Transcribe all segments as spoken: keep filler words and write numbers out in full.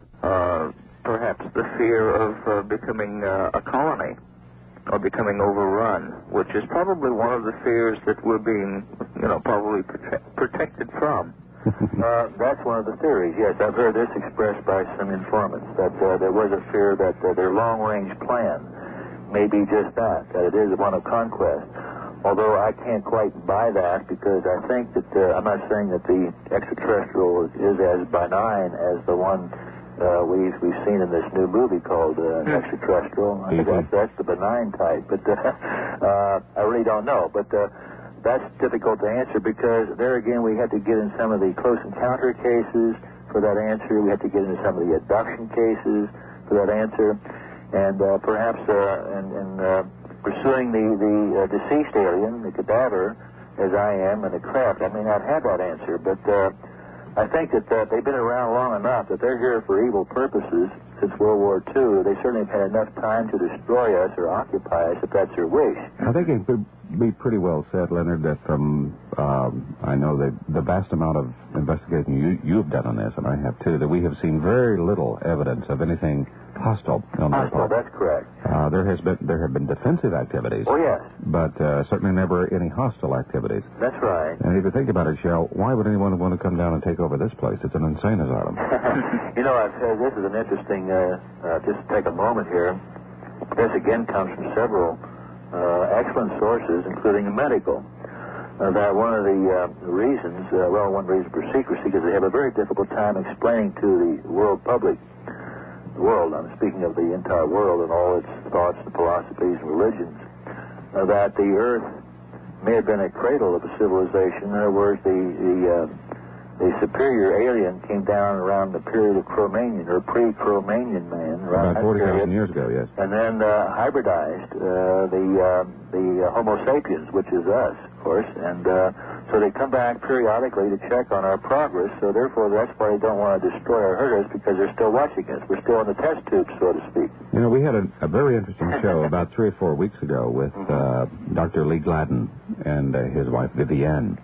uh, perhaps the fear of uh, becoming uh, a colony or becoming overrun, which is probably one of the fears that we're being, you know, probably prote- protected from. uh, that's one of the theories, yes. I've heard this expressed by some informants, that uh, there was a fear that uh, their long-range plan may be just that, that it is one of conquest. Although I can't quite buy that, because I think that, uh, I'm not saying that the extraterrestrial is as benign as the one uh, we've, we've seen in this new movie called uh, Extraterrestrial. I think that's, that's the benign type, but uh, uh, I really don't know. But uh, that's difficult to answer, because there again we had to get in some of the close encounter cases for that answer. We had to get into some of the abduction cases for that answer. And uh, perhaps uh, in, in uh, pursuing the, the uh, deceased alien, the cadaver, as I am, and the craft, I may not have that answer, but uh, I think that uh, they've been around long enough that they're here for evil purposes since World War Two. They certainly have had enough time to destroy us or occupy us if that's their wish. I think it could be pretty well said, Leonard, that from, um, I know that the vast amount of investigation you, you've done on this, and I have too, that we have seen very little evidence of anything hostile on their Hostile, part. that's correct. Uh, there has been there have been defensive activities. Oh, yes. But uh, certainly never any hostile activities. That's right. And if you think about it, Shell, why would anyone want to come down and take over this place? It's an insane asylum. You know, I've said this is an interesting, uh, uh, just to take a moment here. This again comes from several uh, excellent sources, including the medical. Uh, that one of the uh, reasons, uh, well, one reason for secrecy, because they have a very difficult time explaining to the world public, the world, I'm speaking of the entire world and all its thoughts and philosophies and religions, uh, that the Earth may have been a cradle of a civilization. In other words, the the, uh, the superior alien came down around the period of Cro-Magnon, or pre-Cro-Magnon man. About forty thousand years ago, yes. And then uh, hybridized uh, the uh, the uh, Homo sapiens, which is us, of course. And uh, so they come back periodically to check on our progress. So therefore, that's why they don't want to destroy or hurt us, because they're still watching us. We're still in the test tube, so to speak. You know, we had a, a very interesting show about three or four weeks ago with uh, Doctor Lee Gladden and uh, his wife Vivienne,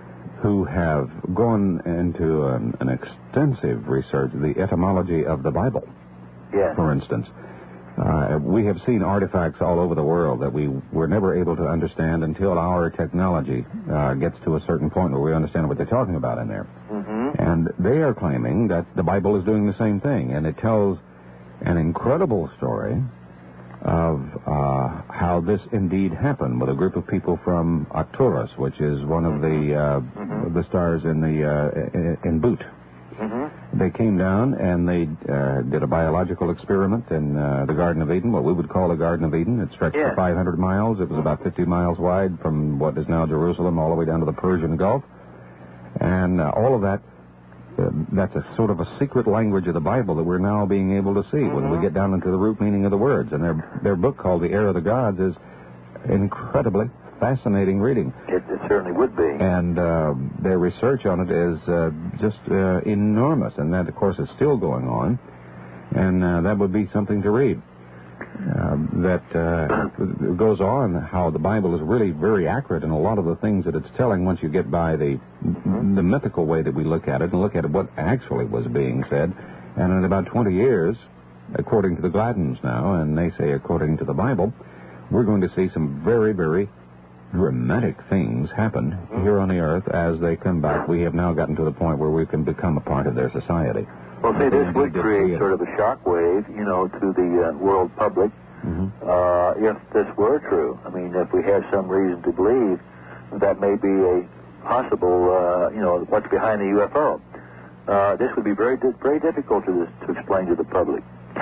who have gone into an, an extensive research, the etymology of the Bible, yes. for instance. Uh, we have seen artifacts all over the world that we were never able to understand until our technology uh, gets to a certain point where we understand what they're talking about in there. Mm-hmm. And they are claiming that the Bible is doing the same thing, and it tells an incredible story of uh, how this indeed happened with a group of people from Arcturus, which is one of the uh, mm-hmm. the stars in the uh, in Boot. Mm-hmm. They came down and they uh, did a biological experiment in uh, the Garden of Eden, what we would call the Garden of Eden. It stretched yeah. for five hundred miles. It was about fifty miles wide from what is now Jerusalem all the way down to the Persian Gulf. And uh, all of that, uh, that's a sort of a secret language of the Bible that we're now being able to see mm-hmm. when we get down into the root meaning of the words. And their, their book called The Heir of the Gods is incredibly fascinating reading. It, it certainly would be. And uh, their research on it is uh, just uh, enormous, and that, of course, is still going on, and uh, that would be something to read. Uh, that uh, goes on how the Bible is really very accurate in a lot of the things that it's telling once you get by the mm-hmm. the mythical way that we look at it and look at what actually was being said. And in about twenty years, according to the Gladdens now, and they say according to the Bible, we're going to see some very, very dramatic things happen mm-hmm. here on the earth as they come back. We have now gotten to the point where we can become a part of their society. Well, see, this would create sort of a shock wave, you know, to the uh, world public, mm-hmm. uh, if this were true. I mean, if we have some reason to believe that may be a possible, uh, you know, what's behind the U F O. Uh, this would be very, very difficult to, this, to explain to the public.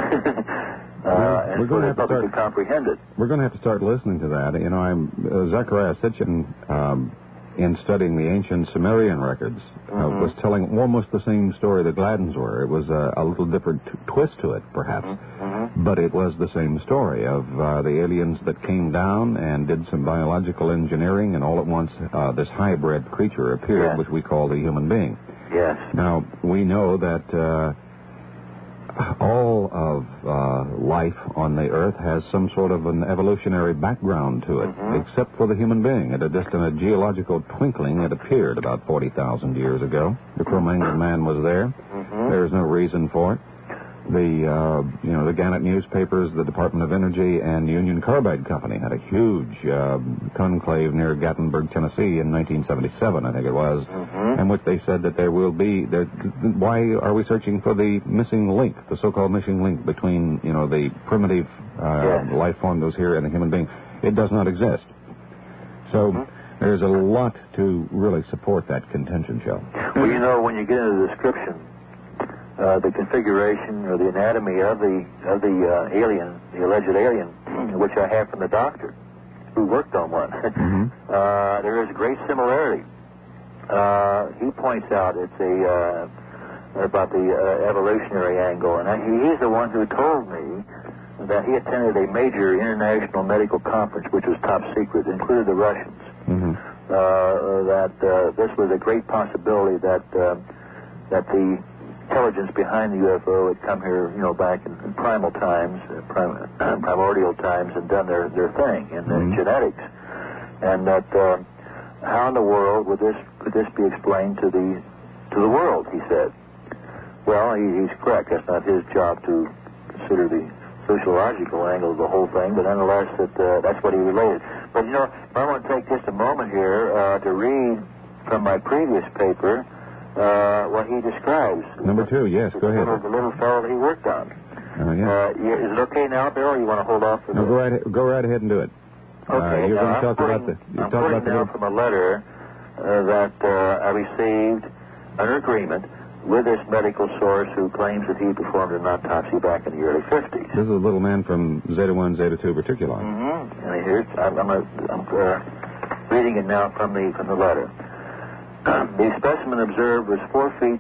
Uh, and we're for going to the have to public start, to comprehend it. We're going to have to start listening to that. You know, I'm uh, Zechariah Sitchin, um, in studying the ancient Sumerian records, mm-hmm. uh, was telling almost the same story the Gladdens were. It was uh, a little different t- twist to it, perhaps, mm-hmm. but it was the same story of uh, the aliens that came down and did some biological engineering, and all at once uh, this hybrid creature appeared, yes. which we call the human being. Yes. Now, we know that Uh, all of uh, life on the Earth has some sort of an evolutionary background to it, mm-hmm. except for the human being. At a, just in a geological twinkling, it appeared about forty thousand years ago. The Cro-Magnon man was there. Mm-hmm. There's no reason for it. The, uh, you know, the Gannett newspapers, the Department of Energy, and Union Carbide Company had a huge uh, conclave near Gatlinburg, Tennessee in nineteen seventy-seven, I think it was, mm-hmm. in which they said that there will be, there, why are we searching for the missing link, the so-called missing link between, you know, the primitive uh, yes. life form that was here and the human being? It does not exist. So mm-hmm. there's a lot to really support that contention, Shell. Well, you know, when you get into the description, Uh, the configuration or the anatomy of the of the uh, alien, the alleged alien, which I have from the doctor who worked on one. mm-hmm. uh, there is great similarity. Uh, he points out it's a uh, about the uh, evolutionary angle, and I, he, he's the one who told me that he attended a major international medical conference, which was top secret, included the Russians. Mm-hmm. Uh, that uh, this was a great possibility that uh, that the intelligence behind the U F O had come here, you know, back in, in primal times, uh, prim, uh, primordial times, and done their, their thing in the mm-hmm. genetics. And that uh, how in the world would this could this be explained to the to the world? He said. Well, he, he's correct. That's not his job to consider the sociological angle of the whole thing, but nonetheless, that uh, that's what he related. But you know, I want to take just a moment here uh, to read from my previous paper. Uh, what he describes. Number two, yes, go ahead. The little, the little fellow that he worked on. Uh, yeah. uh, is it okay now, Bill, or you want to hold off for no, this? go right, go right ahead and do it. Okay, uh, you're now going to talk quoting, about the... You're I'm talking quoting about the now little... from a letter uh, that uh, I received under agreement with this medical source who claims that he performed an autopsy back in the early fifties. This is a little man from Zeta one, Zeta two Reticulon. Mm-hmm. And here's, I'm, I'm, a, I'm uh, reading it now from the, from the letter. The specimen observed was four feet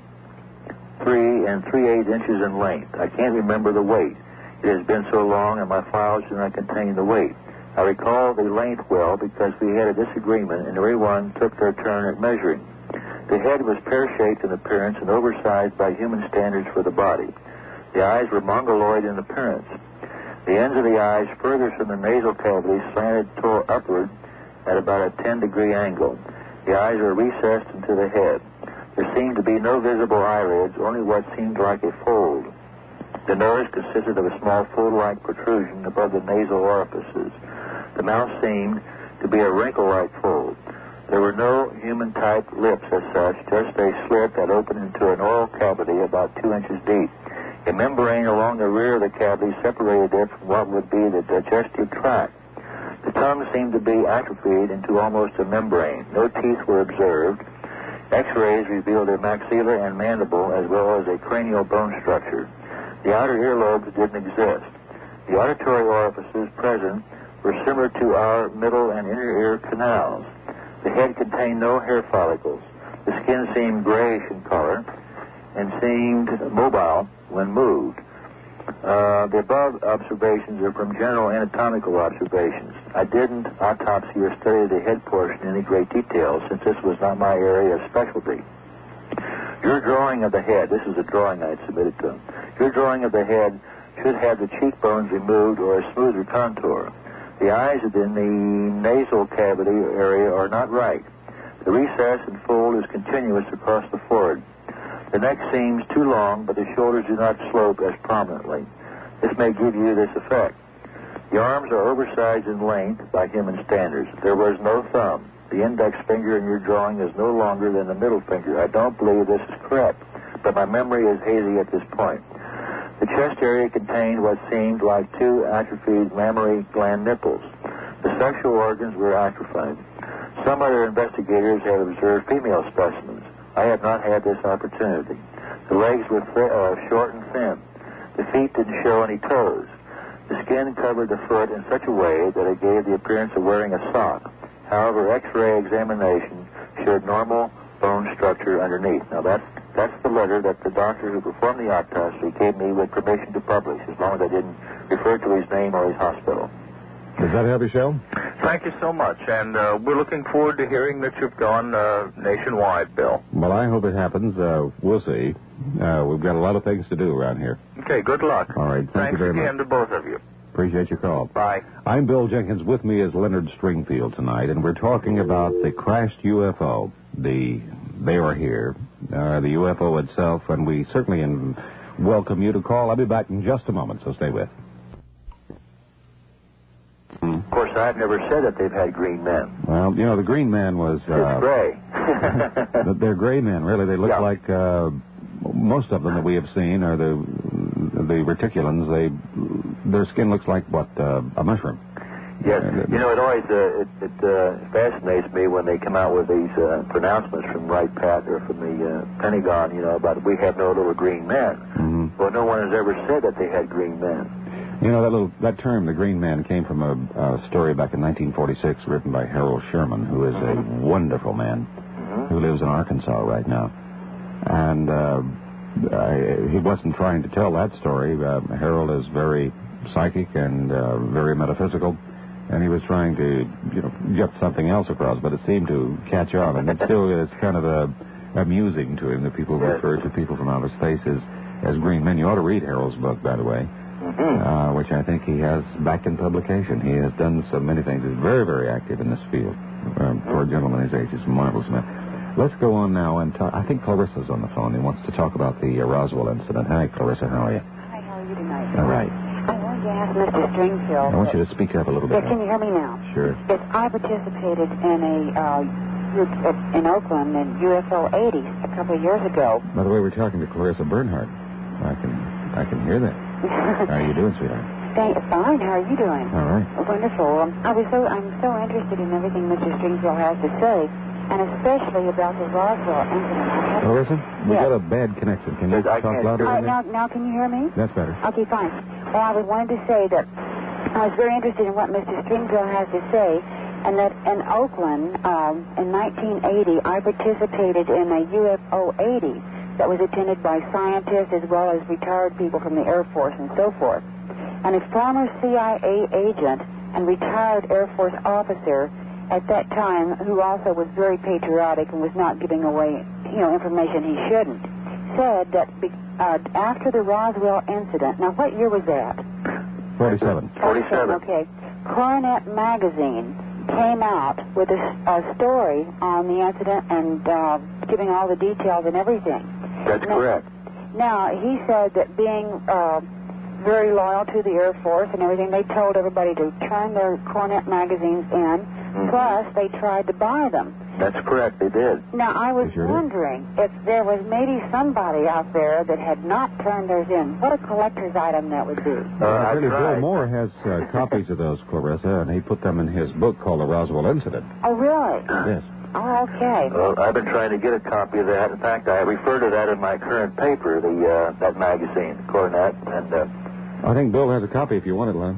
three and three eighths inches in length. I can't remember the weight. It has been so long, and my files do not contain the weight. I recall the length well because we had a disagreement, and everyone took their turn at measuring. The head was pear-shaped in appearance and oversized by human standards for the body. The eyes were mongoloid in appearance. The ends of the eyes furthest from the nasal cavity slanted toward upward at about a ten-degree angle. The eyes are recessed into the head. There seemed to be no visible eyelids, only what seemed like a fold. The nose consisted of a small fold-like protrusion above the nasal orifices. The mouth seemed to be a wrinkle-like fold. There were no human-type lips as such, just a slit that opened into an oral cavity about two inches deep. A membrane along the rear of the cavity separated it from what would be the digestive tract. The tongue seemed to be atrophied into almost a membrane. No teeth were observed. X-rays revealed a maxilla and mandible as well as a cranial bone structure. The outer earlobes didn't exist. The auditory orifices present were similar to our middle and inner ear canals. The head contained no hair follicles. The skin seemed grayish in color and seemed mobile when moved. Uh, the above observations are from general anatomical observations. I didn't autopsy or study the head portion in any great detail since this was not my area of specialty. Your drawing of the head, this is a drawing I had submitted to him, your drawing of the head should have the cheekbones removed or a smoother contour. The eyes in the nasal cavity area are not right. The recess and fold is continuous across the forehead. The neck seems too long, but the shoulders do not slope as prominently. This may give you this effect. The arms are oversized in length by human standards. There was no thumb. The index finger in your drawing is no longer than the middle finger. I don't believe this is correct, but my memory is hazy at this point. The chest area contained what seemed like two atrophied mammary gland nipples. The sexual organs were atrophied. Some other investigators have observed female specimens. I have not had this opportunity. The legs were th- uh, short and thin. The feet didn't show any toes. The skin covered the foot in such a way that it gave the appearance of wearing a sock. However, X-ray examination showed normal bone structure underneath. Now, that's, that's the letter that the doctor who performed the autopsy gave me with permission to publish, as long as I didn't refer to his name or his hospital. Does that help you, Shell? Thank you so much, and uh, we're looking forward to hearing that you've gone uh, nationwide, Bill. Well, I hope it happens. Uh, we'll see. Uh, we've got a lot of things to do around here. Okay, good luck. All right, thank Thanks you very much. Thanks again to both of you. Appreciate your call. Bye. I'm Bill Jenkins. With me is Leonard Stringfield tonight, and we're talking about the crashed U F O. The They are here, uh, the U F O itself, and we certainly in, welcome you to call. I'll be back in just a moment, so stay with. Of course, I've never said that they've had green men. Well, you know, the green man was... Uh, it's gray. They're gray men, really. They look yeah. like... Uh, most of them that we have seen are the the reticulans. They Their skin looks like, what, uh, a mushroom. Yes. You know, it always uh, it, it uh, fascinates me when they come out with these uh, pronouncements from Wright Pat or from the uh, Pentagon, you know, about we have no little green men. Mm-hmm. Well, no one has ever said that they had green men. You know, that little that term, the green man, came from a, a story back in nineteen forty-six written by Harold Sherman, who is a wonderful man mm-hmm. who lives in Arkansas right now. And uh, I, he wasn't trying to tell that story. Uh, Harold is very psychic and uh, very metaphysical. And he was trying to, you know, get something else across, but it seemed to catch on. And it still is kind of uh, amusing to him that people yes. refer to people from outer space as, as green men. You ought to read Harold's book, by the way, mm-hmm. uh, which I think he has back in publication. He has done so many things. He's very, very active in this field. Um, for a gentleman his age, he's a marvelous man. Let's go on now and talk. I think Clarissa's on the phone. He wants to talk about the uh, Roswell incident. Hi, Clarissa. How are you? Hi, how are you tonight? All right. I wanted to ask Mister Stringfield. I want you to speak up a little bit. Yeah, can you hear me now? Sure. Yes, I participated in a uh, group at, in Oakland in U F O eighties a couple of years ago. By the way, we're talking to Clarissa Bernhardt. I can I can hear that. How are you doing, sweetheart? Thank, fine. How are you doing? All right. Wonderful. Um, I was so I'm so interested in everything Mister Stringfield has to say, and especially about the Roswell incident. Clarissa, we yes. got a bad connection. Can you I talk can't louder? Uh, now, now, can you hear me? That's better. Okay, fine. Well, I was wanted to say that I was very interested in what Mister Stringfield has to say, and that in Oakland, um, in nineteen eighty, I participated in a U F O eighty that was attended by scientists as well as retired people from the Air Force and so forth. And a former C I A agent and retired Air Force officer at that time, who also was very patriotic and was not giving away, you know, information he shouldn't, said that be, uh, after the Roswell incident, now what year was that? forty-seven. forty-seven. Okay. Coronet magazine came out with a, a story on the incident and uh, giving all the details and everything. That's now, correct. Now, he said that being uh, very loyal to the Air Force and everything, they told everybody to turn their Coronet magazines in. Mm-hmm. Plus, they tried to buy them. That's correct, they did. Now, I was sure wondering if there was maybe somebody out there that had not turned theirs in. What a collector's item that would be. Uh, Uh, really, tried. Bill Moore has uh, copies of those, Clarissa, and he put them in his book called The Roswell Incident. Oh, really? Yes. Oh, okay. Well, I've been trying to get a copy of that. In fact, I refer to that in my current paper, the uh, that magazine, Coronet. And uh, I think Bill has a copy if you want it, Len.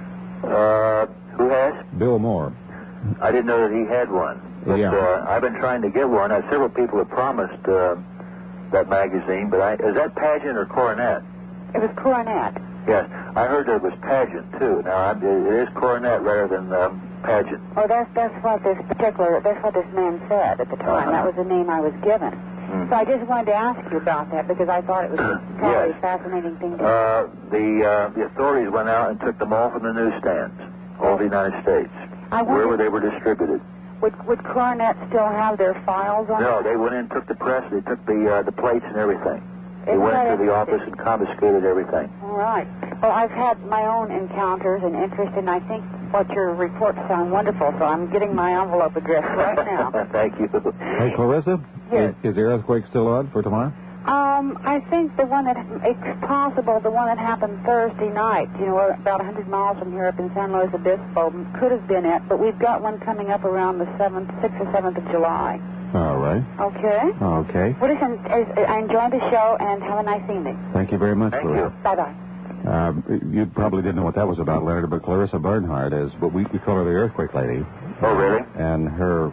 uh, who has? Bill Moore. I didn't know that he had one. But, Yeah. uh, I've been trying to get one. Uh, several people have promised uh, that magazine, but I, is that Pageant or Coronet? It was Coronet. Yes, I heard that it was Pageant too. Now I, it is Coronet rather than um, Pageant. Oh, that's that's what this particular that's what this man said at the time. Uh-huh. That was the name I was given. Mm-hmm. So I just wanted to ask you about that because I thought it was probably Yes. a fascinating thing to. Uh, the uh, the authorities went out and took them all from the newsstands, all over the United States, I wondered- wherever they were distributed. Would would Coronet still have their files on? No, it? they went in, took the press, they took the uh, the plates and everything. They Isn't went that into the interesting? office and confiscated everything. All right. Well, I've had my own encounters and interest, and I think what your reports sound wonderful. So I'm getting my envelope address right now. Thank you. Hey, Clarissa? Yes. Is, is the earthquake still on for tomorrow? Um, I think the one that, it's possible the one that happened Thursday night, you know, about one hundred miles from here up in San Luis Obispo, could have been it, but we've got one coming up around the seventh, sixth or seventh of July. All right. Okay. Okay. Well, listen, I enjoyed the show, and have a nice evening. Thank you very much, Thank Clarissa. you. Bye-bye. Uh, you probably didn't know what that was about, Leonard, but Clarissa Bernhardt is what we, we call her the earthquake lady. Oh, really? And her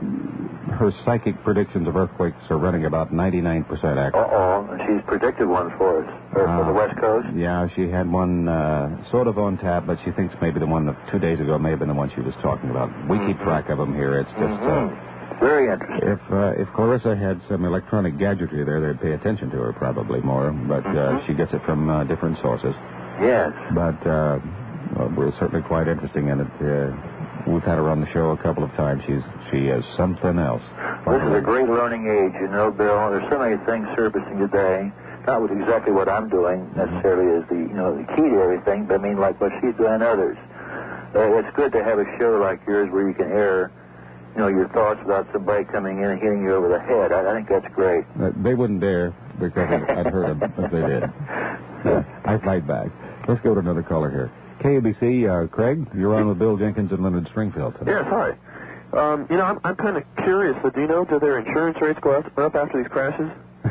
her psychic predictions of earthquakes are running about ninety-nine percent accurate. Uh-oh. She's predicted one for us, or for Uh, the West Coast. Yeah, she had one uh, sort of on tap, but she thinks maybe the one of two days ago may have been the one she was talking about. We keep track of them here. It's just... Mm-hmm. Uh, Very interesting. If uh, if Clarissa had some electronic gadgetry there, they'd pay attention to her probably more. But uh, Mhm. she gets it from uh, different sources. Yes. But uh, well, we're certainly quite interesting in it. Uh, we've had her on the show a couple of times. She's she is something else. This is a great learning age, you know, Bill. There's so many things surfacing today. not with exactly what I'm doing necessarily is the, you know, the key to everything, but I mean like what she's doing others. Uh, it's good to have a show like yours where you can air, you know, your thoughts without somebody coming in and hitting you over the head. I, I think that's great. Uh, they wouldn't dare because I'd hurt them if they did. Uh, I fight back. Let's go to another caller here. K A B C, uh, Craig, you're on with Bill Jenkins and Leonard Stringfield today. Yes, hi. Um, you know, I'm, I'm kind of curious. Do you know, do their insurance rates go up, up after these crashes?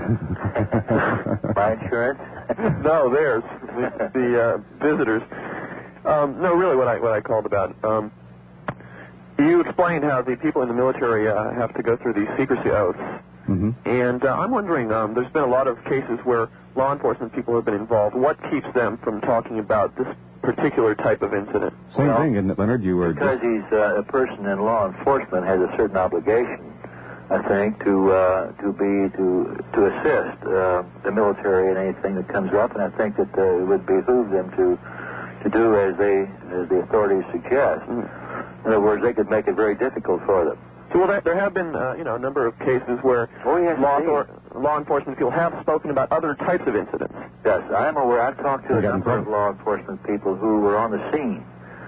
My insurance? No, theirs. The, the uh, visitors. Um, no, really, what I what I called about. Um, you explained how the people in the military uh, have to go through these secrecy oaths, mm-hmm. and uh, I'm wondering. Um, there's been a lot of cases where law enforcement people have been involved. What keeps them from talking about this particular type of incident? Same well, thing, isn't it, Leonard? You were because just... he's uh, a person in law enforcement has a certain obligation, I think, to uh, to be to to assist uh, the military in anything that comes up, and I think that uh, it would behoove them to to do as they as the authorities suggest. Mm-hmm. In other words, they could make it very difficult for them. So, well, there, there have been, uh, you know, a number of cases where oh, yes, law, or, law enforcement people have spoken about other types of incidents. Yes, I'm aware. I've talked to a number of law enforcement people who were on the scene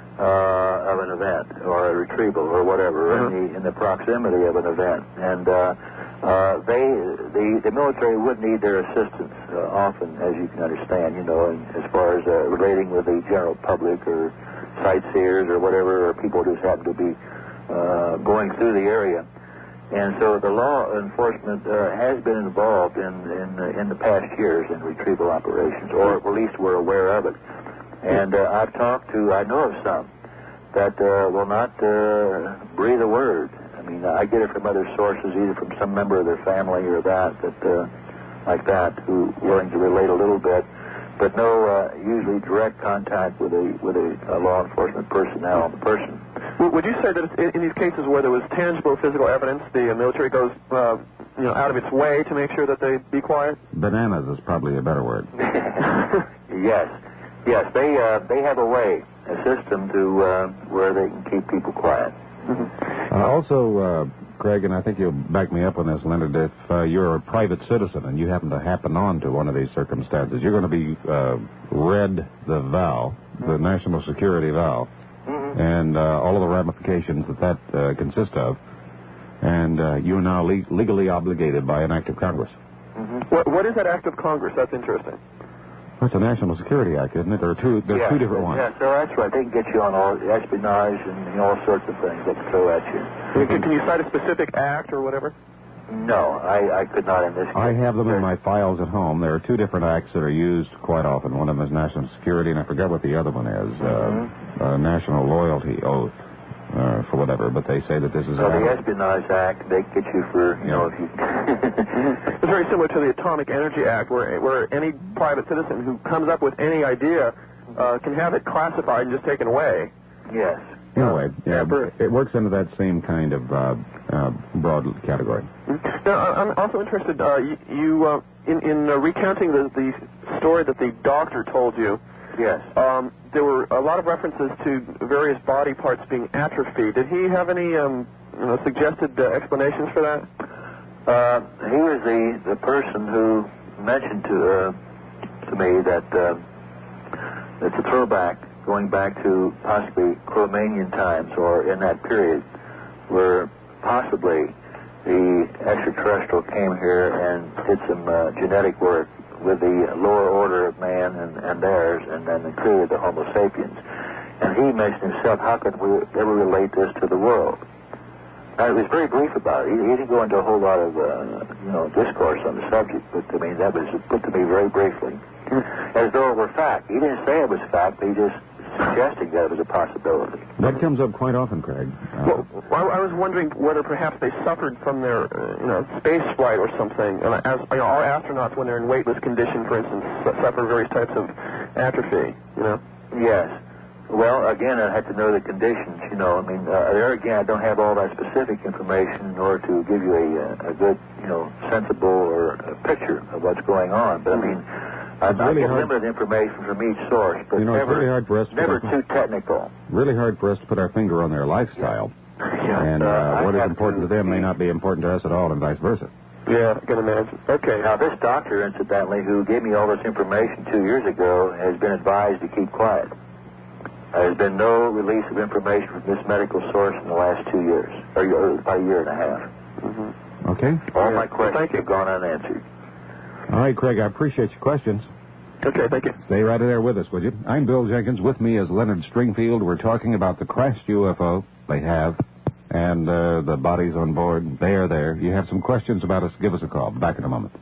uh, of an event or a retrieval or whatever, uh-huh. in the in the proximity of an event, and uh, uh, they the the military would need their assistance uh, often, as you can understand, you know, and as far as uh, relating with the general public or sightseers or whatever, or people who just happen to be uh, going through the area. And so the law enforcement uh, has been involved in in, uh, in the past years in retrieval operations, or at least we're aware of it. And uh, I've talked to, I know of some that uh, will not uh, breathe a word. I mean, I get it from other sources, either from some member of their family or that, that uh, like that, who willing to relate a little bit, but no uh, usually direct contact with a with a, a law enforcement personnel on the person. Would you say that in, in these cases where there was tangible physical evidence, the military goes, uh, you know, out of its way to make sure that they be quiet? Bananas is probably a better word. Yes, yes, they uh, they have a way, a system to uh, where they can keep people quiet. Mm-hmm. Uh, also, uh, Craig, and I think you'll back me up on this, Leonard, if uh, you're a private citizen and you happen to happen on to one of these circumstances, you're going to be uh, read the vow, the national security vow, mm-hmm. and uh, all of the ramifications that that uh, consists of, and uh, you are now le- legally obligated by an act of Congress. Mm-hmm. What, what is that act of Congress? That's interesting. That's a National Security Act, isn't it? There are two, there's yeah, two different ones. Yeah, so that's right. They can get you on all espionage and you know, all sorts of things they can throw at you. Can, can you cite a specific act or whatever? No, I, I could not in this case. I have them in my files at home. There are two different acts that are used quite often. One of them is National Security, and I forget what the other one is. Mm-hmm. Uh, uh, National Loyalty Oath, uh, for whatever. But they say that this is... So the Espionage Act, they get you for, you yeah. know, if you... It's very similar to the Atomic Energy Act, where where any private citizen who comes up with any idea uh, can have it classified and just taken away. Yes. Anyway, yeah, it works into that same kind of uh, uh, broad category. Now, I'm also interested, uh, you, you uh, in, in uh, recounting the, the story that the doctor told you. Yes. Um, there were a lot of references to various body parts being atrophied. Did he have any um, you know, suggested uh, explanations for that? Uh, he was the, the person who mentioned to uh, to me that uh, it's a throwback going back to possibly Cro-Magnon times or in that period where possibly the extraterrestrial came here and did some uh, genetic work with the lower order of man and, and theirs and then created the Homo sapiens. And he mentioned himself, how could we ever relate this to the world? Now, he was very brief about it. He, he didn't go into a whole lot of, uh, you know, discourse on the subject, but, I mean, that was put to me very briefly, as though it were fact. He didn't say it was fact, but he just suggesting that it was a possibility. That comes up quite often, Craig. Uh, well, I was wondering whether perhaps they suffered from their, uh, you know, space flight or something. Uh, as you know, our astronauts, when they're in weightless condition, for instance, suffer various types of atrophy. You know. Yes. Well, again, I have to know the conditions. You know, I mean, uh, there again, I don't have all that specific information in order to give you a, a good, you know, sensible or a picture of what's going on. But I mean. It's I really get hard. limited information from each source, but you know, never, it's really hard for us to never put too technical. Really hard for us to put our finger on their lifestyle. Yeah. And uh, uh, what is important to them may not be important to us at all, and vice versa. Yeah, I can imagine. Okay. Now, this doctor, incidentally, who gave me all this information two years ago, has been advised to keep quiet. There's been no release of information from this medical source in the last two years, or about a year and a half. Mm-hmm. Okay. All Yeah. my questions Thank you. have gone unanswered. All right, Craig, I appreciate your questions. Okay, thank you. Stay right there with us, would you? I'm Bill Jenkins. With me is Leonard Stringfield. We're talking about the crashed U F O they have and uh, the bodies on board. They are there. You have some questions about us, give us a call. Back in a moment.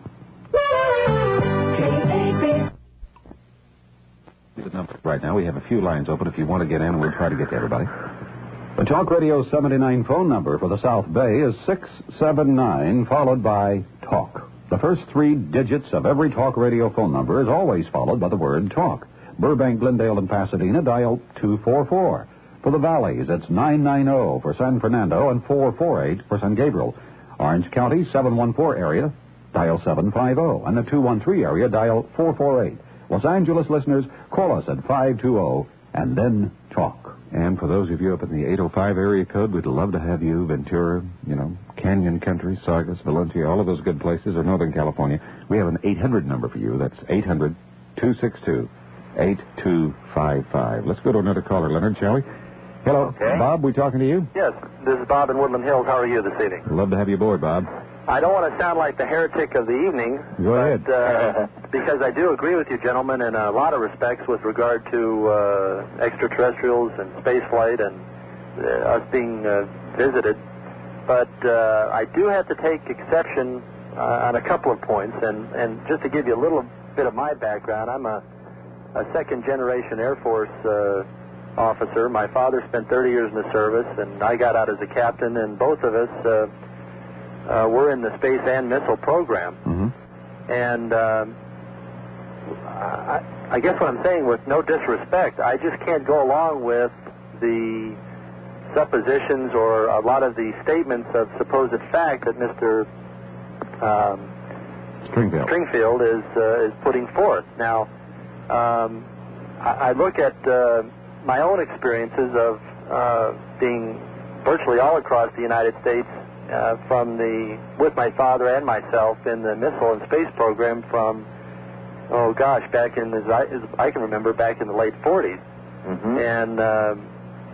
Right now, we have a few lines open. If you want to get in, we'll try to get to everybody. The Talk Radio seventy-nine phone number for the South Bay is six seven nine, followed by TALK. The first three digits of every Talk Radio phone number is always followed by the word TALK. Burbank, Glendale, and Pasadena, dial two four four. For the Valleys, it's nine nine zero for San Fernando and four four eight for San Gabriel. Orange County, seven one four area, dial seven five zero. And the two one three area, dial four four eight. Los Angeles listeners, call us at five two zero and then TALK. And for those of you up in the eight oh five area code, we'd love to have you. Ventura, you know, Canyon Country, Saugus, Valencia, all of those good places, or Northern California. We have an eight hundred number for you. That's eight hundred two six two eight two five five. Let's go to another caller, Leonard, shall we? Hello, Okay. Bob, we talking to you? Yes, this is Bob in Woodland Hills. How are you this evening? Love to have you aboard, Bob. I don't want to sound like the heretic of the evening. Go but, ahead. Uh, because I do agree with you, gentlemen, in a lot of respects with regard to uh, extraterrestrials and space flight and uh, us being uh, visited. But uh, I do have to take exception uh, on a couple of points. And, and just to give you a little bit of my background, I'm a, a second-generation Air Force uh, officer. My father spent thirty years in the service, and I got out as a captain, and both of us uh, uh, were in the space and missile program. Mm-hmm. And um, I, I guess what I'm saying, with no disrespect, I just can't go along with the suppositions or a lot of the statements of supposed fact that Mister Um, Stringfield. Stringfield is uh, is putting forth. Now, um, I, I look at uh, my own experiences of uh, being virtually all across the United States uh, from the with my father and myself in the missile and space program from oh gosh back in as I, as I can remember back in the late forties, Mm-hmm. and um,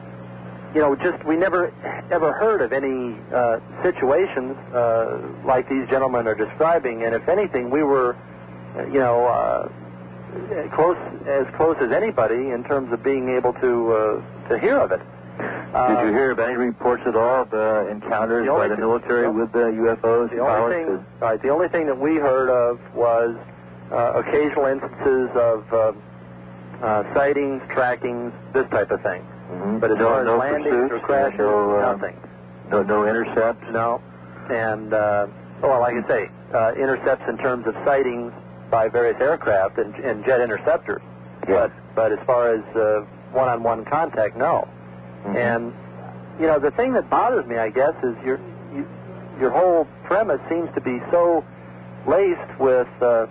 you know just we never ever heard of any uh, situations uh, like these gentlemen are describing, and if anything we were uh, you know. Uh, Close as close as anybody in terms of being able to uh, to hear of it. Uh, Did you hear of any reports at all of uh, encounters the by only the thing- military no. with the U F Os? The only thing, right, the only thing that we heard of was uh, occasional instances of uh, uh, sightings, trackings, this type of thing. Mm-hmm. But as no, far as no landings pursuits, or crashes, no, uh, nothing. No, no intercepts. No, and uh, well, like I say, uh, intercepts in terms of sightings by various aircraft and, and jet interceptors. Yes. But but as far as uh, one-on-one contact, no. Mm-hmm. And you know, the thing that bothers me, I guess, is your you, your whole premise seems to be so laced with. Uh,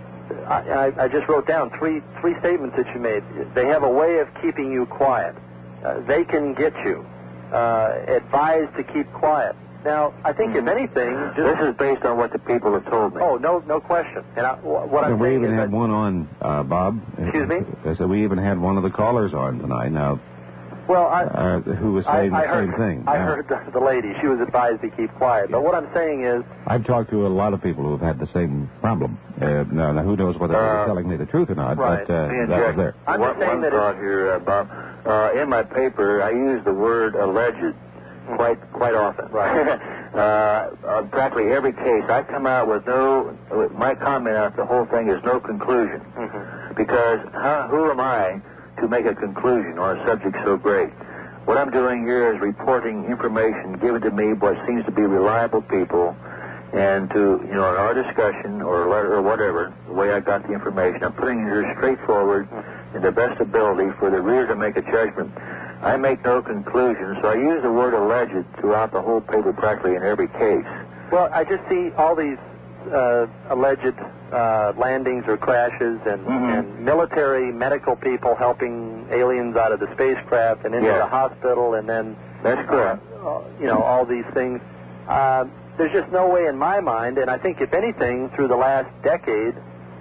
I, I, I just wrote down three three statements that you made. They have a way of keeping you quiet. Uh, they can get you. Uh, advised to keep quiet. Now, I think Mm-hmm. if anything, just This is based on what the people have told me. oh no no question. And I, what I'm And we saying even is had that, one on, uh, Bob. Excuse me? I said we even had one of the callers on tonight. Now, well, I, uh, who was I, saying I the heard, same thing. I Now, heard the, the lady. She was advised to keep quiet. But what I'm saying is, I've talked to a lot of people who have had the same problem. Uh, now, now, who knows whether they were Uh, telling me the truth or not, right. but uh, Me and that Jack, was there. I'm one, just saying one that thought here, uh, Bob. Uh, in my paper, I use the word alleged quite quite often. Right. uh, on practically every case, I come out with no. My comment on the whole thing is no conclusion, mm-hmm. because how, who am I to make a conclusion on a subject so great? What I'm doing here is reporting information given to me by what seems to be reliable people, and to, you know, in our discussion or letter or whatever, the way I got the information, I'm putting it here straightforward in the best ability for the reader to make a judgment. I make no conclusions, so I use the word alleged throughout the whole paper practically in every case. Well, I just see all these uh, alleged uh, landings or crashes and, Mhm. and military medical people helping aliens out of the spacecraft and into Yes. the hospital, and then That's correct. uh, you know all these things. Uh, there's just no way in my mind, and I think if anything, through the last decade,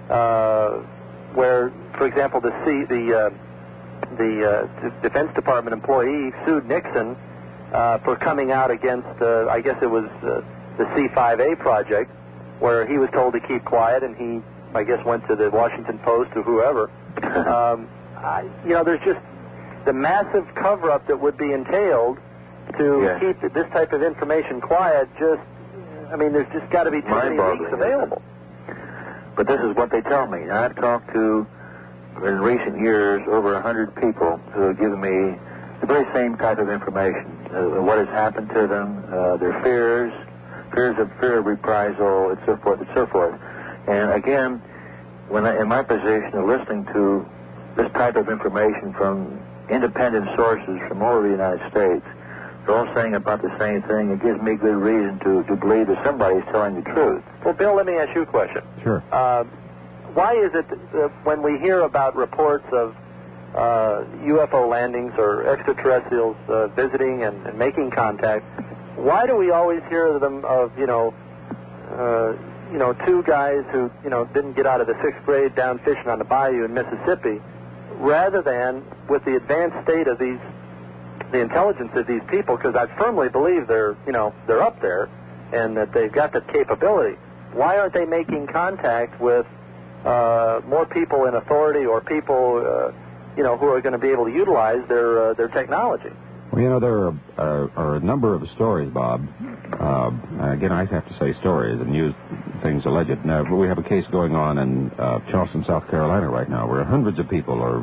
uh, where, for example, the C, the uh, the uh, Defense Department employee sued Nixon uh, for coming out against, uh, I guess it was uh, the C five A project, where he was told to keep quiet, and he, I guess, went to the Washington Post or whoever. um, I, you know, there's just the massive cover-up that would be entailed to yes. keep this type of information quiet. Just, I mean, there's just got to be too many leaks available. But this is what they tell me. Now, I've talked to, in recent years, over a hundred people who have given me the very same type of information. Uh, what has happened to them, uh, their fears, fears of fear of reprisal, and so forth and so forth. And again, when I, in my position of listening to this type of information from independent sources from all over the United States, they're all saying about the same thing. It gives me good reason to, to believe that somebody's telling the truth. Well, Bill, let me ask you a question. Sure. Uh, why is it that when we hear about reports of uh, U F O landings or extraterrestrials uh, visiting and, and making contact, why do we always hear them of, you know, uh, you know, two guys who, you know, didn't get out of the sixth grade down fishing on the bayou in Mississippi, rather than with the advanced state of these, the intelligence of these people, because I firmly believe they're, you know, they're up there and that they've got that capability. Why aren't they making contact with uh, more people in authority or people, uh, you know, who are going to be able to utilize their uh, their technology? Well, you know, there are, are, are a number of stories, Bob. Uh, again, I have to say stories and use things alleged. Now, we have a case going on in uh, Charleston, South Carolina right now, where hundreds of people are,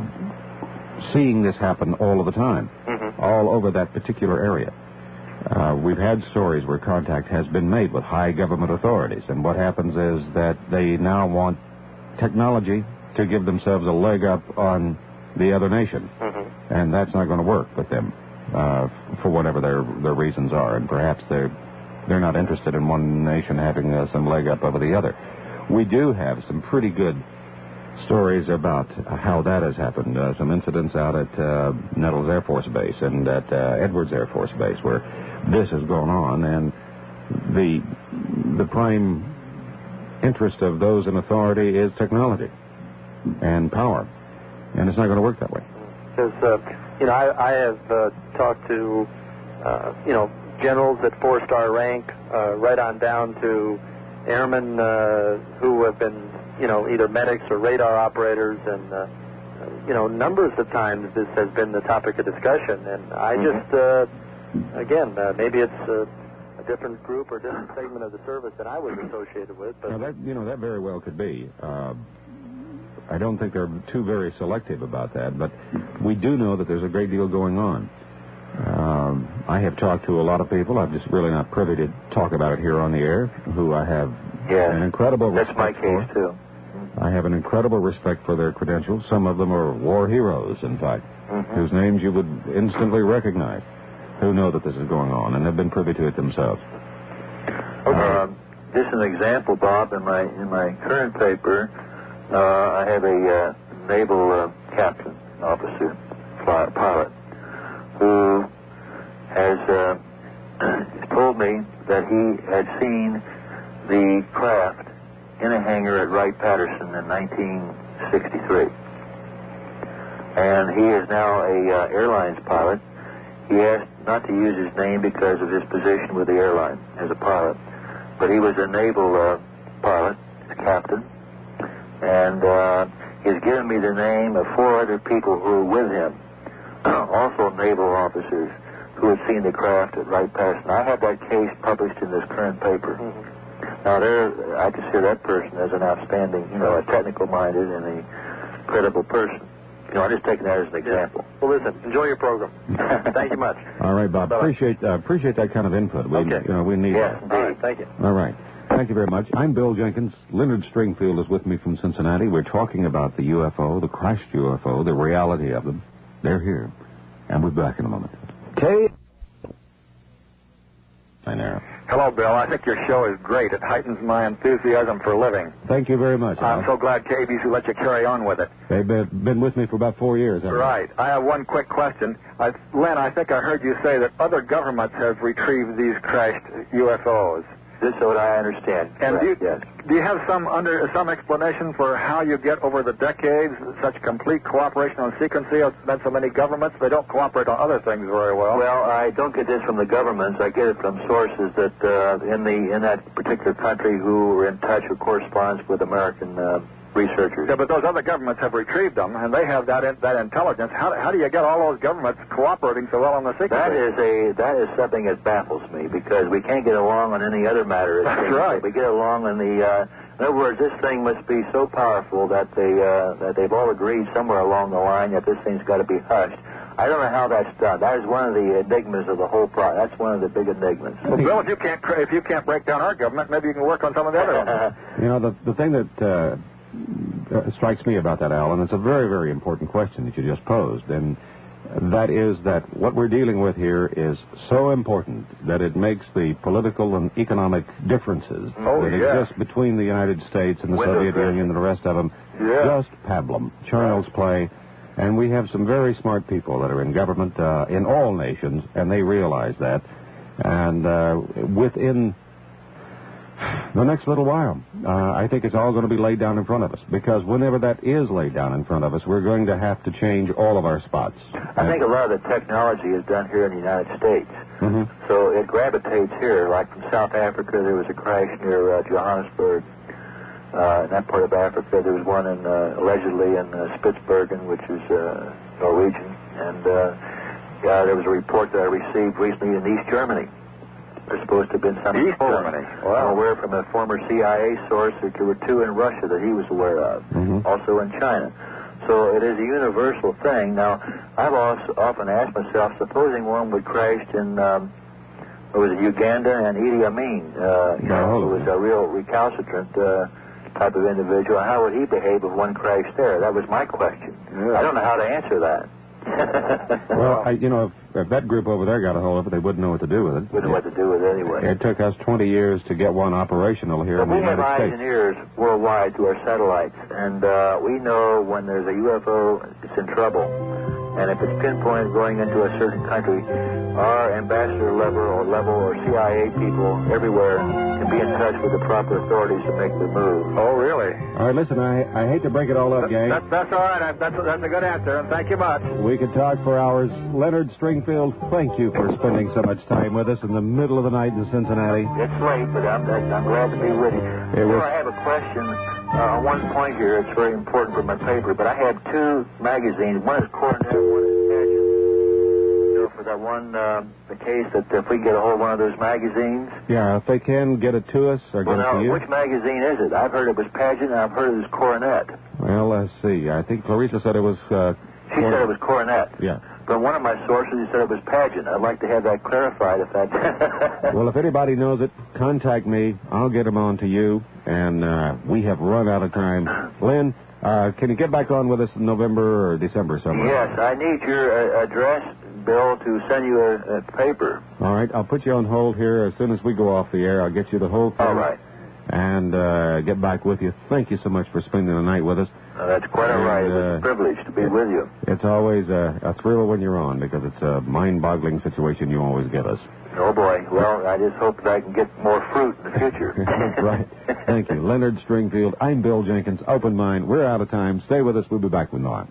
are seeing this happen all of the time, mm-hmm. all over that particular area. Uh, we've had stories where contact has been made with high government authorities, and what happens is that they now want technology to give themselves a leg up on the other nation, mm-hmm. and that's not going to work with them uh, for whatever their their reasons are, and perhaps they're they're not interested in one nation having uh, some leg up over the other. We do have some pretty good stories about how that has happened. Uh, some incidents out at uh, Nettles Air Force Base and at uh, Edwards Air Force Base where this has gone on, and the the prime interest of those in authority is technology and power. And it's not going to work that way. Because, uh, you know, I, I have uh, talked to, uh, you know, generals at four-star rank, uh, right on down to airmen uh, who have been, you know, either medics or radar operators. And, uh, you know, numbers of times this has been the topic of discussion. And I mm-hmm. just, uh, again, uh, maybe it's uh, a different group or different segment of the service that I was associated with. But now that, you know, that very well could be. Uh, I don't think they're too very selective about that, but we do know that there's a great deal going on. Um, I have talked to a lot of people. I'm just really not privy to talk about it here on the air, who I have yeah, an incredible that's respect my case, for. too. I have an incredible respect for their credentials. Some of them are war heroes, in fact, mm-hmm. whose names you would instantly recognize, who know that this is going on and have been privy to it themselves. Okay. Uh, just an example, Bob, in my in my current paper, Uh, I have a uh, naval uh, captain, officer, fly, pilot, who has uh, told me that he had seen the craft in a hangar at Wright-Patterson in nineteen sixty-three. And he is now a uh, airlines pilot. He asked not to use his name because of his position with the airline as a pilot, but he was a naval uh, pilot, captain. And uh, he's given me the name of four other people who were with him, also naval officers, who had seen the craft at Wright-Patterson. I have that case published in this current paper. Mm-hmm. Now, there, I consider that person as an outstanding, you know, a technical-minded and a credible person. You know, I'm just taking that as an example. Yeah. Well, listen, enjoy your program. Thank you much. All right, Bob. Bye-bye. Appreciate uh, appreciate that kind of input. We, okay. You know, we need yes, that. indeed. All right, thank you. All right. Thank you very much. I'm Bill Jenkins. Leonard Stringfield is with me from Cincinnati. We're talking about the U F O, the crashed U F O, the reality of them. They're here. And we'll be back in a moment. K. I know. Hello, Bill. I think your show is great. It heightens my enthusiasm for living. Thank you very much, Al. I'm so glad K B C let you carry on with it. They've been, been with me for about four years. haven't they? Right. I have one quick question. I, Len, I think I heard you say that other governments have retrieved these crashed U F Os. This is what I understand. And do you, yes. do you have some under some explanation for how you get over the decades such complete cooperation on secrecy? It's been so many governments, they don't cooperate on other things very well. Well, I don't get this from the governments. I get it from sources that uh, in the in that particular country who are in touch or corresponds with American uh, researchers. Yeah, but those other governments have retrieved them, and they have that in, that intelligence. How, how do you get all those governments cooperating so well on the secrecy? That is a that is something that baffles me because we can't get along on any other matter. That's right. We get along on the. Uh, in other words, this thing must be so powerful that they uh, that they've all agreed somewhere along the line that this thing's got to be hushed. I don't know how that's done. That is one of the enigmas of the whole process. That's one of the big enigmas. Well, Bill, if you can't if you can't break down our government, maybe you can work on some of the other ones. You know, the the thing that uh, uh, strikes me about that, Alan, it's a very, very important question that you just posed, and that is that what we're dealing with here is so important that it makes the political and economic differences oh, that yeah. exist between the United States and the Windows Soviet dressing. Union and the rest of them Yeah. just pablum, child's play. And we have some very smart people that are in government uh, in all nations, and they realize that. And uh, within the next little while, uh, I think it's all going to be laid down in front of us. Because whenever that is laid down in front of us, we're going to have to change all of our spots. I think a lot of the technology is done here in the United States. Mm-hmm. So it gravitates here. Like from South Africa, there was a crash near uh, Johannesburg. Uh, in that part of Africa, there was one in, uh, allegedly in uh, Spitsbergen, which is uh, Norwegian. And uh, uh, there was a report that I received recently in East Germany. There's supposed to have been some East Germany. Wow. I'm aware from a former C I A source that there were two in Russia that he was aware of, Mhm. also in China. So it is a universal thing. Now, I've also often asked myself, supposing one would crash in, um, what was it, Uganda and Idi Amin, uh, you know, who was a real recalcitrant uh, type of individual, how would he behave if one crashed there? That was my question. Yeah. I don't know how to answer that. Well, I, you know, if, if that group over there got a hold of it, they wouldn't know what to do with it. Wouldn't know what to do with it anyway. It took us twenty years to get one operational here But in the we have United eyes States. and ears worldwide through our satellites, and uh, we know when there's a U F O, it's in trouble. And if it's pinpointed going into a certain country, our ambassador level or level or C I A people everywhere can be in touch with the proper authorities to make the move. Oh, really? All right, listen, I, I hate to break it all up, gang. That, that's all right. I, that's, that's a good answer, and thank you much. We could talk for hours. Leonard Stringfield, thank you for spending so much time with us in the middle of the night in Cincinnati. It's late, but I'm, I'm glad to be with you. It was- Well, I have a question uh, on one point here. It's very important for my paper, but I have two magazines. One is Coronet, one is Pageant. You know, for that one, uh, the case that if we get a hold of one of those magazines. Yeah, if they can, get it to us or Well, get it now, to you. which magazine is it? I've heard it was Pageant, and I've heard it was Coronet. Well, let's see. I think Clarissa said it was... Uh, She said it was Coronet. Yeah. From one of my sources, he said it was Pageant. I'd like to have that clarified if that... Well, if anybody knows it, contact me. I'll get them on to you. And uh, we have run out of time. Lynn, uh, can you get back on with us in November or December somewhere? Yes, I need your uh, address, Bill, to send you a, a paper. All right, I'll put you on hold here. As soon as we go off the air, I'll get you the whole thing. All right. And uh, get back with you. Thank you so much for spending the night with us. Uh, that's quite all right. It was uh, a privilege to be with you. It's always a, a thrill when you're on because it's a mind-boggling situation you always give us. Oh, boy. Well, I just hope that I can get more fruit in the future. That's right. Thank you. Leonard Stringfield. I'm Bill Jenkins. Open mind. We're out of time. Stay with us. We'll be back with more.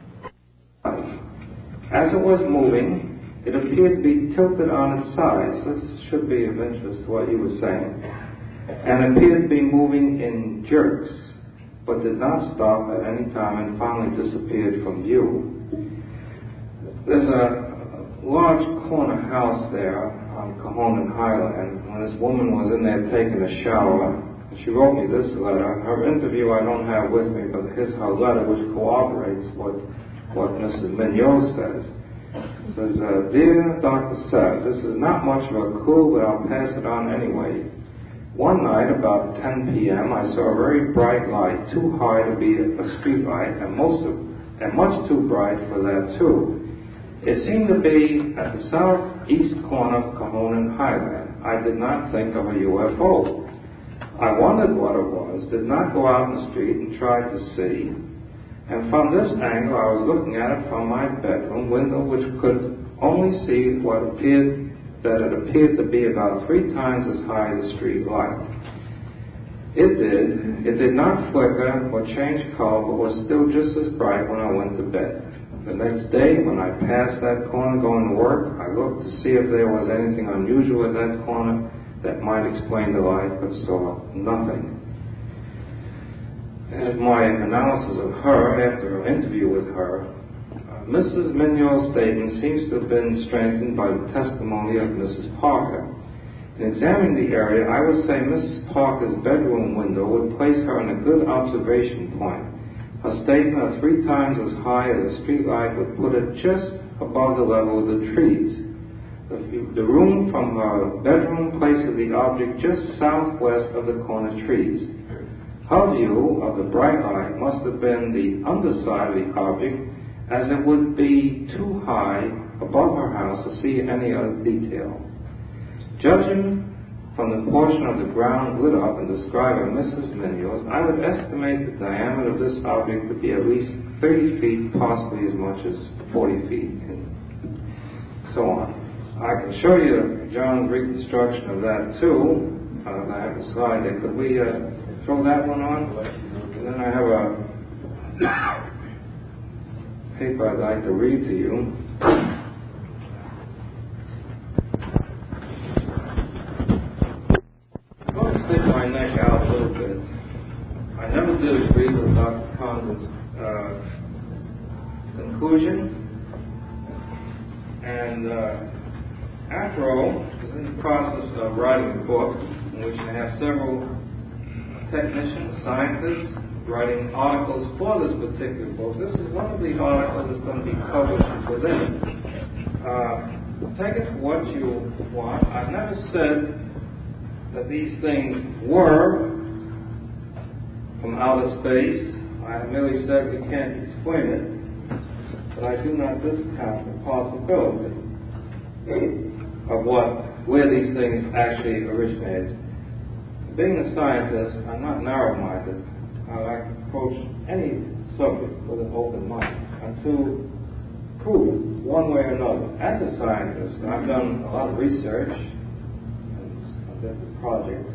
As it was moving, it appeared to be tilted on its sides. This should be of interest to what you were saying. And appeared to be moving in jerks, but did not stop at any time and finally disappeared from view. There's a large corner house there on Cahonan Highland. When this woman was in there taking a shower, she wrote me this letter. Her interview I don't have with me, but here's her letter, which corroborates what, what Missus Mignot says. It says, uh, Dear Doctor Seth, this is not much of a clue, but I'll pass it on anyway. One night, about ten p.m., I saw a very bright light, too high to be a street light, and most of, and much too bright for that, too. It seemed to be at the southeast corner of Cahonan Highland. I did not think of a U F O. I wondered what it was, did not go out in the street and try to see. And from this angle, I was looking at it from my bedroom window, which could only see what appeared, that it appeared to be about three times as high as a street light. It did. It did not flicker or change color, but was still just as bright when I went to bed. The next day, when I passed that corner going to work, I looked to see if there was anything unusual at that corner that might explain the light, but saw nothing. As my analysis of her after her interview with her, uh, Missus Mignot's statement seems to have been strengthened by the testimony of Missus Parker. In examining the area, I would say Missus Parker's bedroom window would place her in a good observation point. A statement of three times as high as a street light would put it just above the level of the trees. The, the room from her bedroom places the object just southwest of the corner trees. Her view of the bright light must have been the underside of the object, as it would be too high above her house to see any other detail. Judging from the portion of the ground lit up and described by Missus Mignot, I would estimate the diameter of this object to be at least thirty feet, possibly as much as forty feet, and so on. I can show you John's reconstruction of that too. Uh, I have a slide there. Could we uh, throw that one on? And then I have a paper I'd like to read to you. Stick my neck out a little bit. I never did agree with Doctor Condon's uh, conclusion, and uh, after all, I was in the process of writing a book in which I have several technicians, scientists, writing articles for this particular book. This is one of the articles that's going to be published within it. Uh, take it for what you want. I've never said that these things were from outer space. I merely said we can't explain it, but I do not discount the possibility of what, where these things actually originated. Being a scientist, I'm not narrow-minded. I like to approach any subject with an open mind and to prove it one way or another. As a scientist, I've done a lot of research different projects.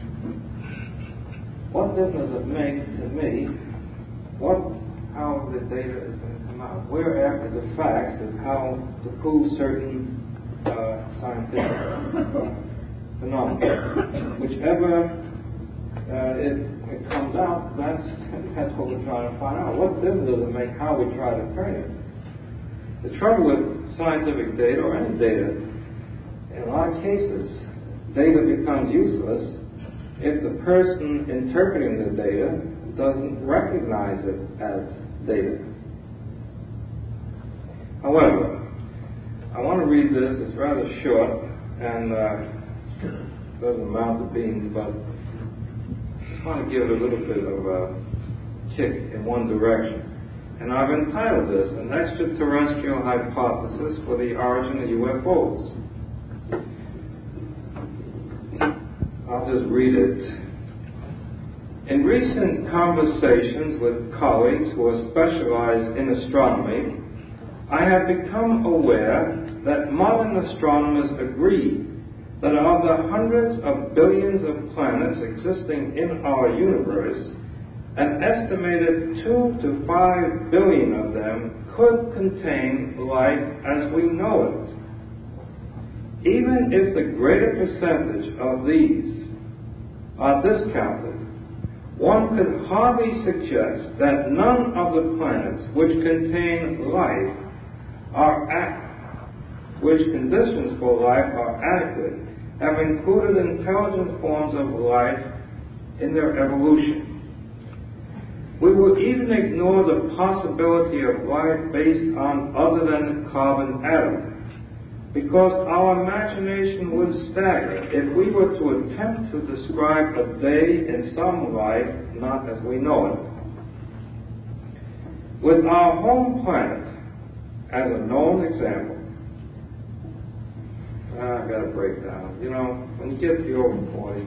What difference does it make to me what, how the data is going to come out? We're after the facts of how to prove certain uh, scientific phenomena. Whichever uh, it, it comes out, that's, that's what we're trying to find out. What difference does it make how we try to turn it? The trouble with scientific data, or any data, in a lot of cases, data becomes useless if the person interpreting the data doesn't recognize it as data. However, I want to read this. It's rather short and uh, doesn't amount to beans, but I just want to give it a little bit of a kick in one direction. And I've entitled this An Extraterrestrial Hypothesis for the Origin of U F Os. I'll just read it. In recent conversations with colleagues who are specialized in astronomy, I have become aware that modern astronomers agree that of the hundreds of billions of planets existing in our universe, an estimated two to five billion of them could contain life as we know it. Even if the greater percentage of these are discounted, one could hardly suggest that none of the planets which contain life are at, which conditions for life are adequate, have included intelligent forms of life in their evolution. We will even ignore the possibility of life based on other than the carbon atom, because our imagination would stagger if we were to attempt to describe a day in some life not as we know it. With our home planet as a known example, ah, I got a breakdown. You know, when you get to over forty,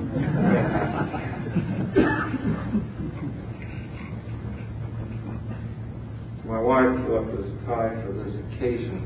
my wife bought this tie for this occasion.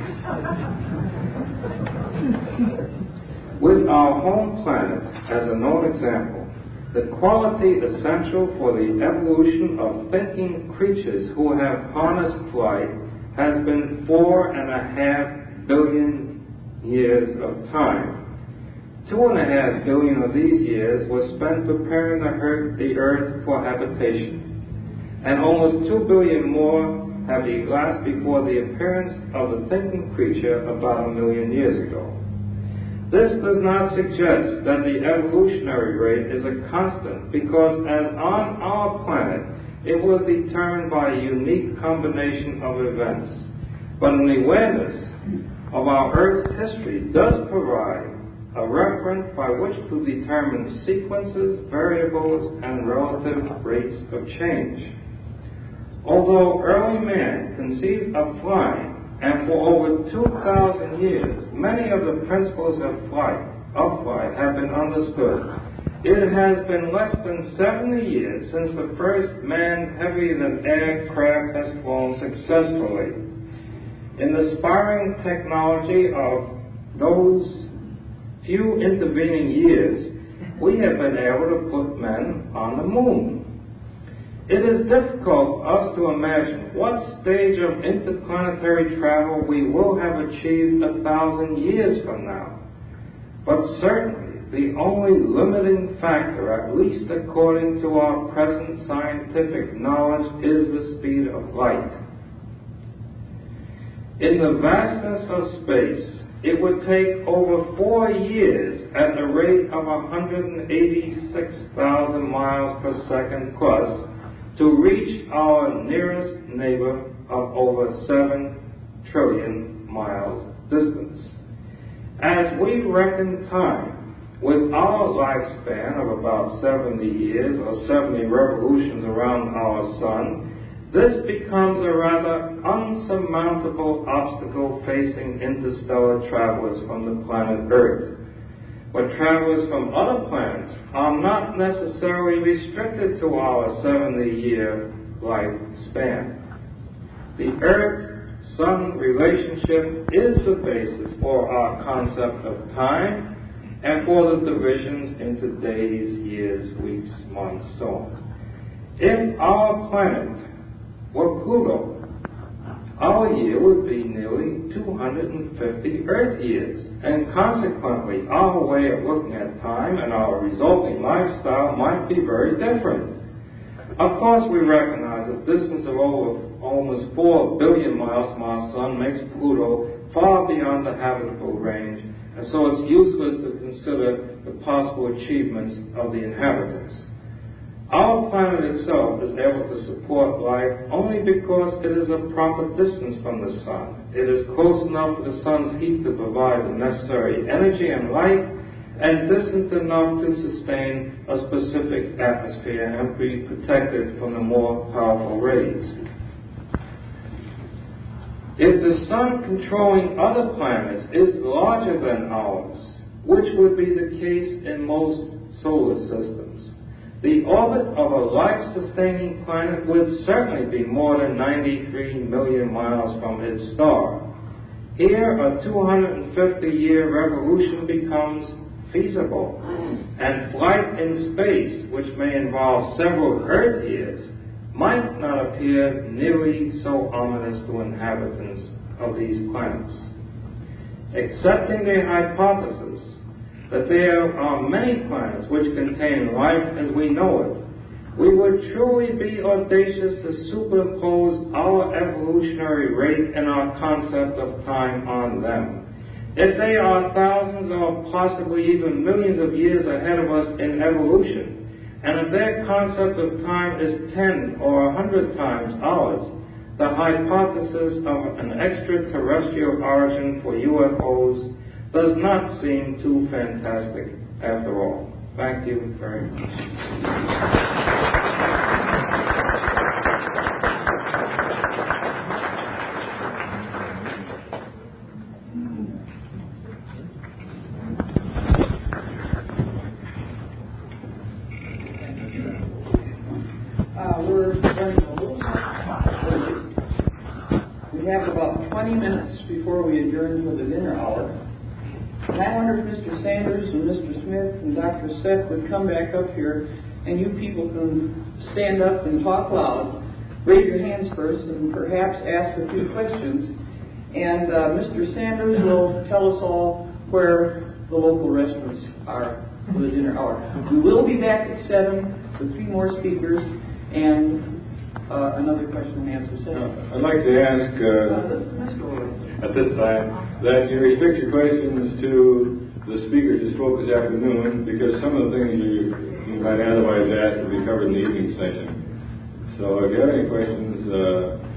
With our home planet as a known example, the quality essential for the evolution of thinking creatures who have harnessed flight has been four and a half billion years of time. Two and a half billion of these years were spent preparing the earth for habitation, and almost two billion more have elapsed before the appearance of the thinking creature about a million years ago. This does not suggest that the evolutionary rate is a constant, because as on our planet, it was determined by a unique combination of events. But an awareness of our Earth's history does provide a reference by which to determine sequences, variables, and relative rates of change. Although early man conceived of flying, and for over two thousand years, many of the principles of flight, of flight have been understood, it has been less than seventy years since the first manned heavier-than-air craft has flown successfully. In the spiraling technology of those few intervening years, we have been able to put men on the moon. It is difficult for us to imagine what stage of interplanetary travel we will have achieved a thousand years from now. But certainly, the only limiting factor, at least according to our present scientific knowledge, is the speed of light. In the vastness of space, it would take over four years at the rate of one hundred eighty-six thousand miles per second plus to reach our nearest neighbor of over seven trillion miles distance. As we reckon time, with our lifespan of about seventy years or seventy revolutions around our sun, this becomes a rather unsurmountable obstacle facing interstellar travelers from the planet Earth. But travelers from other planets are not necessarily restricted to our seventy-year lifespan. The Earth-Sun relationship is the basis for our concept of time and for the divisions into days, years, weeks, months, so on. If our planet were Pluto, our year would be nearly two hundred fifty Earth years, and consequently our way of looking at time and our resulting lifestyle might be very different. Of course, we recognize that a distance of over almost four billion miles from our sun makes Pluto far beyond the habitable range, and so it's useless to consider the possible achievements of the inhabitants. Our planet itself is able to support life only because it is a proper distance from the sun. It is close enough for the sun's heat to provide the necessary energy and light, and distant enough to sustain a specific atmosphere and be protected from the more powerful rays. If the sun controlling other planets is larger than ours, which would be the case in most solar systems, the orbit of a life-sustaining planet would certainly be more than ninety-three million miles from its star. Here, a two hundred fifty year revolution becomes feasible, and flight in space, which may involve several Earth years, might not appear nearly so ominous to inhabitants of these planets. Accepting the hypothesis that there are many planets which contain life as we know it, we would truly be audacious to superimpose our evolutionary rate and our concept of time on them. If they are thousands or possibly even millions of years ahead of us in evolution, and if their concept of time is ten or a hundred times ours, the hypothesis of an extraterrestrial origin for U F Os does not seem too fantastic after all. Thank you very much. running a little late. We have about twenty minutes before we adjourn for the dinner hour. And I wonder if Mister Sanders and Mister Smith and Doctor Seth would come back up here, and you people can stand up and talk loud. Raise your hands first and perhaps ask a few questions. And uh, Mister Sanders will tell us all where the local restaurants are for the dinner hour. We will be back at seven with three more speakers and uh, another question and answer session. I'd like to ask uh, at this time that you restrict your questions to the speakers who spoke this afternoon, because some of the things you, you might otherwise ask will be covered in the evening session. So if you have any questions, uh,